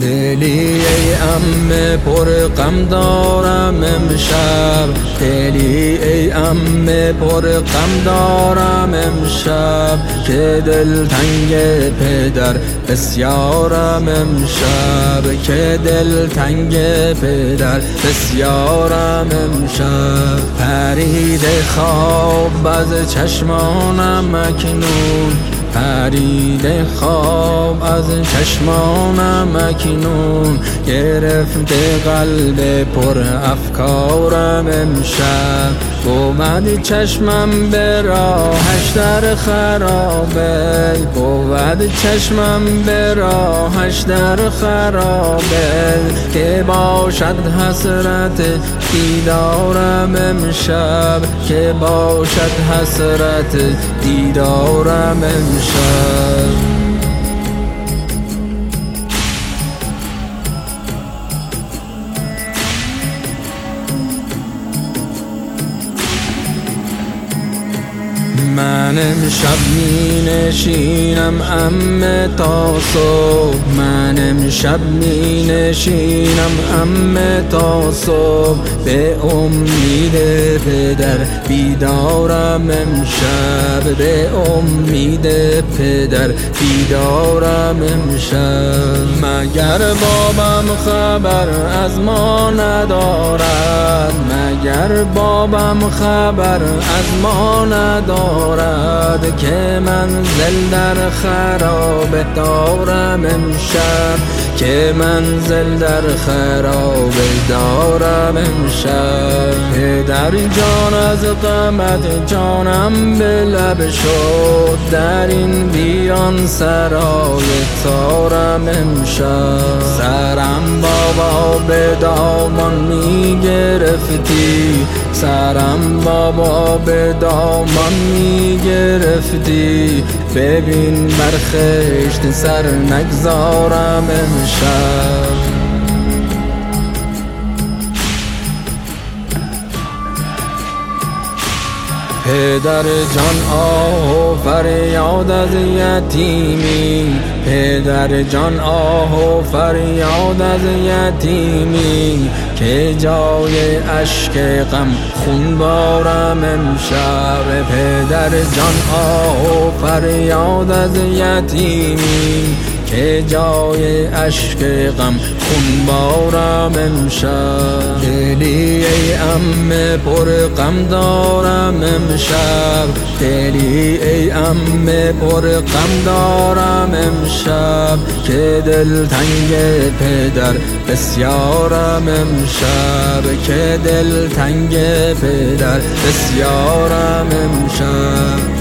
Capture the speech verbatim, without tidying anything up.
دلی ای عمه پر غم دارم امشب، دلی ای عمه پر غم دارم امشب، که دل تنگ پدر بسیارم امشب، که دل تنگ پدر بسیارم امشب. پریده خواب از چشمانم اکنون، پریده خواب از چشمانم اکنون، گرفته قلب پر افکارم امشب. بود چشمم به راهش در خرابه، بود چشمم به راهش در خرابه، که باشد حسرت دیدارم امشب، که باشد حسرت دیدارم امشب. من امشب می نشینم عمه تا صبح، من امشب می نشینم عمه تا صبح، به امید پدر بیدارم امشب، به امید پدر بیدارم امشب. مگر بابم خبر از ما ندارد، مگر بابم خبر از ما ندارد، که منزل در خرابه دارم امشب، که منزل در خرابه دارم امشب. پدر جان از غمت جانم به لب شد، در این ویران سرای تارم امشب. سرم بابا به دامان می گرفتی، سرم بابا به دامان می گرفتی، ببین بر خشت سر نگذارم امشب. پدر جان آه و فریاد از یتیمی، پدر جان آه و فریاد از یتیمی، که جای اشک غم خون بارم امشب. پدر جان آه و فریاد از یتیمی، که جای اشک غم خون بارم امشب. دلی ای عمه پر غم دارم امشب، دلی ای عمه پر غم دارم امشب، که دل تنگ پدر بسیارم امشب، که دل تنگ پدر بسیارم امشب.